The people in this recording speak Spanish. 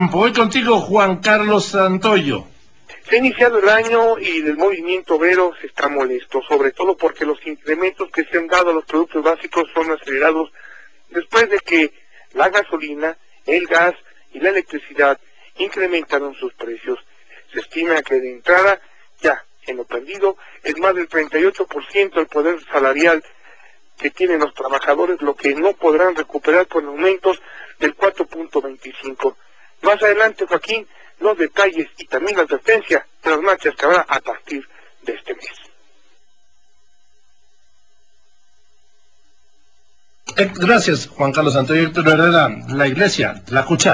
Voy contigo, Juan Carlos Santoyo. Se ha iniciado el año y el movimiento obrero se está molesto, sobre todo porque los incrementos que se han dado a los productos básicos son acelerados después de que la gasolina, el gas y la electricidad incrementaron sus precios. Se estima que de entrada, ya en lo perdido, es más del 38% el poder salarial que tienen los trabajadores, lo que no podrán recuperar con aumentos del 4.25. Más adelante, Joaquín, los detalles y también la advertencia de las marchas que habrá a partir de este mes. Gracias, Juan Carlos Santoyo. Héctor Herrera, La Iglesia, La Cuchara.